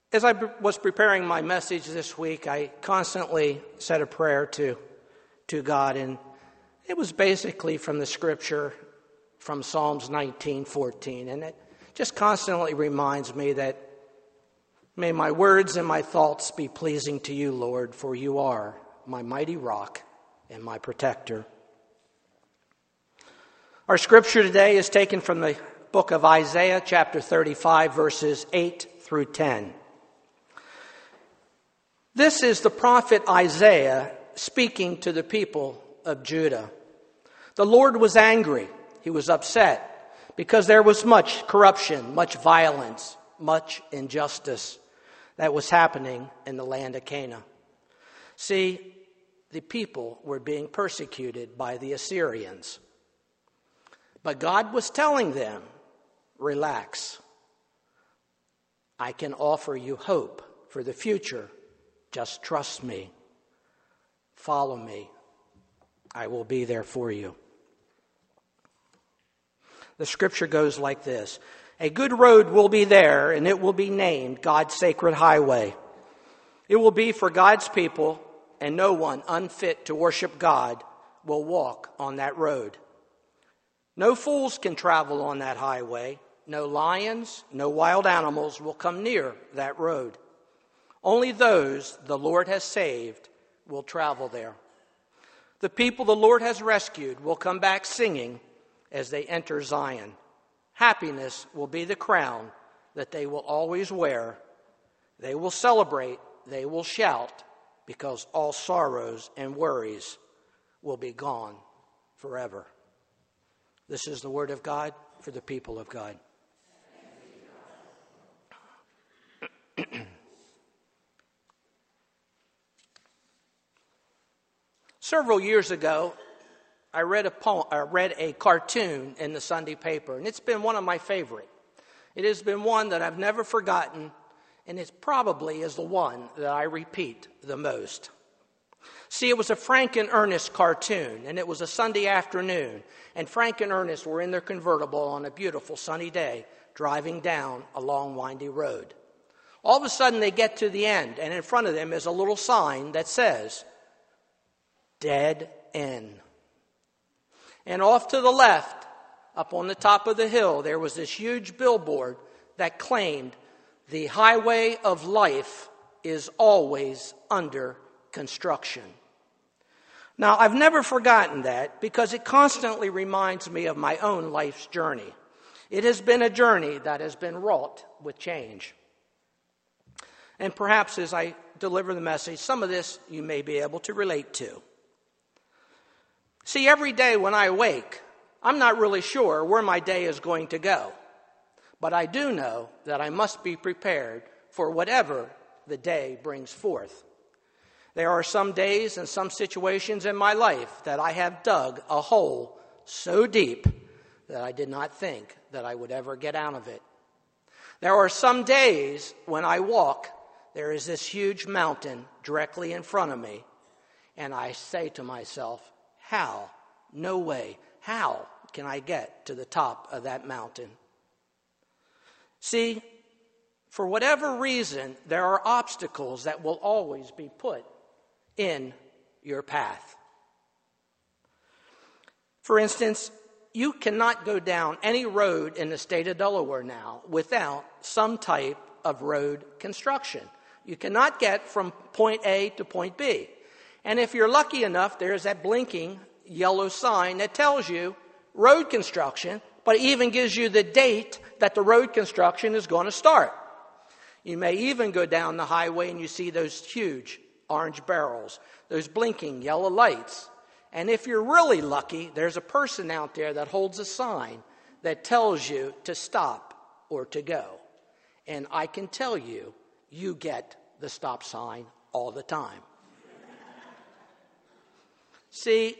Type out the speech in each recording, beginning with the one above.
As I was preparing my message this week, I constantly said a prayer to God, and it was basically from the scripture from Psalms 19:14, and it just constantly reminds me that may my words and my thoughts be pleasing to you, Lord, for you are my mighty rock and my protector. Our scripture today is taken from the book of Isaiah, chapter 35, verses 8 through 10. This is the prophet Isaiah speaking to the people of Judah. The Lord was angry. He was upset because there was much corruption, much violence, much injustice that was happening in the land of Canaan. See, the people were being persecuted by the Assyrians. But God was telling them, relax. I can offer you hope for the future. Just trust me. Follow me. I will be there for you. The scripture goes like this. A good road will be there, and it will be named God's sacred highway. It will be for God's people, and no one unfit to worship God will walk on that road. No fools can travel on that highway. No lions, no wild animals will come near that road. Only those the Lord has saved will travel there. The people the Lord has rescued will come back singing as they enter Zion. Happiness will be the crown that they will always wear. They will celebrate, they will shout, because all sorrows and worries will be gone forever. This is the word of God for the people of God. Several years ago, I read a cartoon in the Sunday paper, and it's been one of my favorite. It has been one that I've never forgotten, and it probably is the one that I repeat the most. See, it was a Frank and Ernest cartoon, and it was a Sunday afternoon, and Frank and Ernest were in their convertible on a beautiful sunny day, driving down a long, windy road. All of a sudden, they get to the end, and in front of them is a little sign that says, Dead End. And off to the left, up on the top of the hill, there was this huge billboard that claimed the highway of life is always under construction. Now, I've never forgotten that because it constantly reminds me of my own life's journey. It has been a journey that has been wrought with change. And perhaps as I deliver the message, some of this you may be able to relate to. See, every day when I wake, I'm not really sure where my day is going to go. But I do know that I must be prepared for whatever the day brings forth. There are some days and some situations in my life that I have dug a hole so deep that I did not think that I would ever get out of it. There are some days when I walk, there is this huge mountain directly in front of me, and I say to myself, how? No way. How can I get to the top of that mountain? See, for whatever reason, there are obstacles that will always be put in your path. For instance, you cannot go down any road in the state of Delaware now without some type of road construction. You cannot get from point A to point B. And if you're lucky enough, there's that blinking yellow sign that tells you road construction, but it even gives you the date that the road construction is going to start. You may even go down the highway and you see those huge orange barrels, those blinking yellow lights. And if you're really lucky, there's a person out there that holds a sign that tells you to stop or to go. And I can tell you, you get the stop sign all the time. See,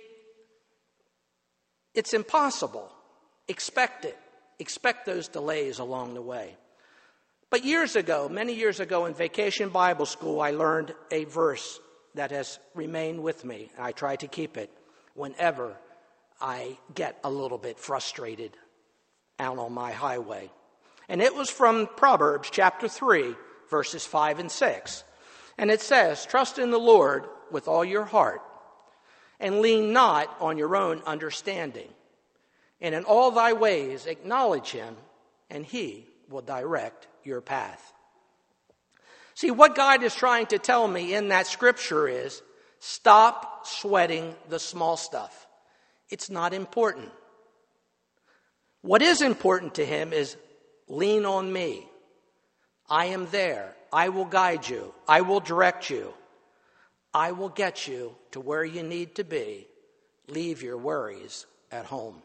it's impossible. Expect it. Expect those delays along the way. But years ago, many years ago in Vacation Bible School, I learned a verse that has remained with me. And I try to keep it whenever I get a little bit frustrated out on my highway. And it was from Proverbs chapter 3, verses 5 and 6. And it says, trust in the Lord with all your heart, and lean not on your own understanding. And in all thy ways acknowledge him, and he will direct your path. See, what God is trying to tell me in that scripture is, stop sweating the small stuff. It's not important. What is important to him is lean on me. I am there. I will guide you. I will direct you. I will get you to where you need to be. Leave your worries at home.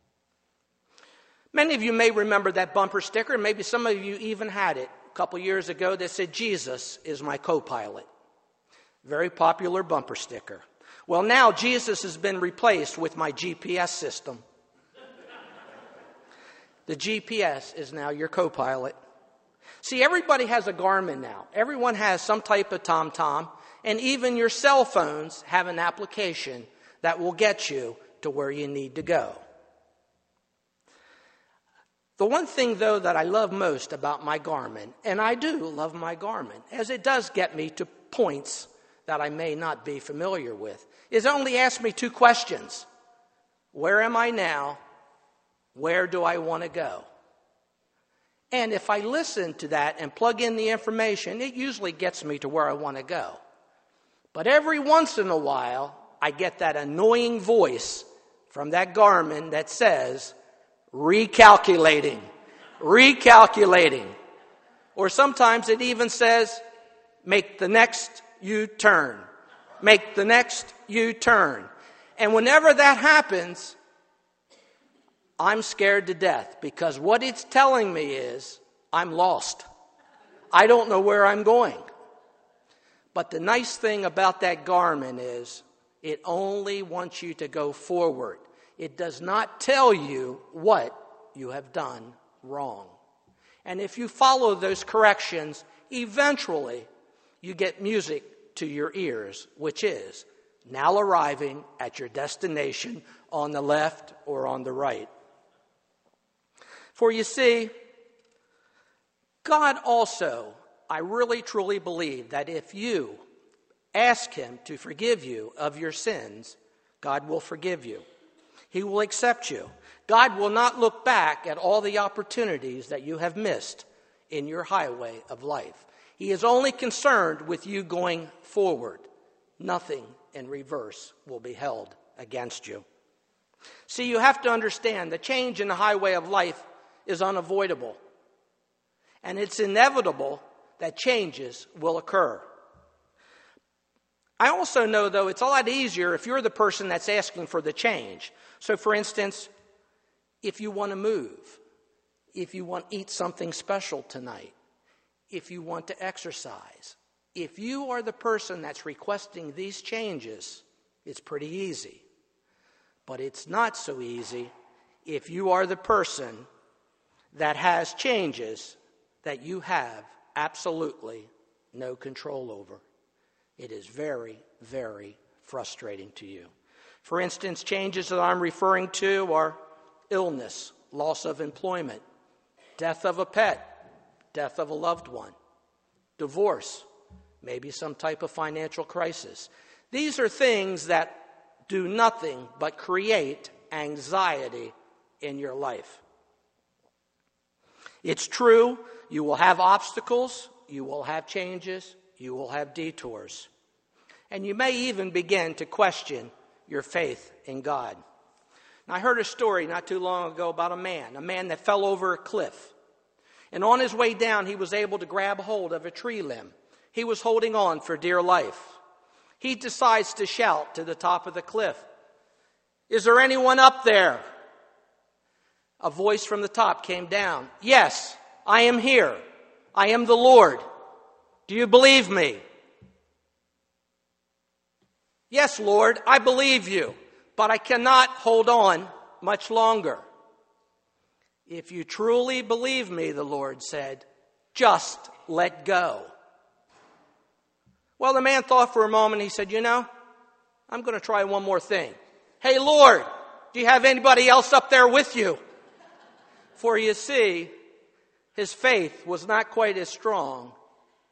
Many of you may remember that bumper sticker. Maybe some of you even had it a couple years ago that said, Jesus is my co-pilot. Very popular bumper sticker. Well, now Jesus has been replaced with my GPS system. The GPS is now your co-pilot. See, everybody has a Garmin now. Everyone has some type of TomTom, and even your cell phones have an application that will get you to where you need to go. The one thing, though, that I love most about my Garmin, and I do love my Garmin, as it does get me to points that I may not be familiar with, is it only asks me two questions. Where am I now? Where do I want to go? And if I listen to that and plug in the information, it usually gets me to where I want to go. But every once in a while, I get that annoying voice from that Garmin that says, recalculating. Or sometimes it even says, make the next U-turn. Make the next U-turn. And whenever that happens, I'm scared to death, because what it's telling me is I'm lost. I don't know where I'm going. But the nice thing about that Garmin is it only wants you to go forward. It does not tell you what you have done wrong. And if you follow those corrections, eventually you get music to your ears, which is now arriving at your destination on the left or on the right. For you see, God also, I really truly believe that if you ask him to forgive you of your sins, God will forgive you. He will accept you. God will not look back at all the opportunities that you have missed in your highway of life. He is only concerned with you going forward. Nothing in reverse will be held against you. See, you have to understand the change in the highway of life is unavoidable. And it's inevitable that changes will occur. I also know, though, it's a lot easier if you're the person that's asking for the change. So, for instance, if you want to move, if you want to eat something special tonight, if you want to exercise, if you are the person that's requesting these changes, it's pretty easy. But it's not so easy if you are the person that has changes that you have absolutely no control over. It is very, very frustrating to you. For instance, changes that I'm referring to are illness, loss of employment, death of a pet, death of a loved one, divorce, maybe some type of financial crisis. These are things that do nothing but create anxiety in your life. It's true, you will have obstacles, you will have changes, you will have detours. And you may even begin to question your faith in God. Now, I heard a story not too long ago about a man that fell over a cliff. And on his way down, he was able to grab hold of a tree limb. He was holding on for dear life. He decides to shout to the top of the cliff, "Is there anyone up there?" A voice from the top came down. "Yes, I am here. I am the Lord. Do you believe me?" "Yes, Lord, I believe you, but I cannot hold on much longer." "If you truly believe me," the Lord said, "just let go." Well, the man thought for a moment. He said, I'm going to try one more thing. "Hey, Lord, do you have anybody else up there with you?" For you see, his faith was not quite as strong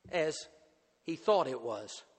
as he thought it was.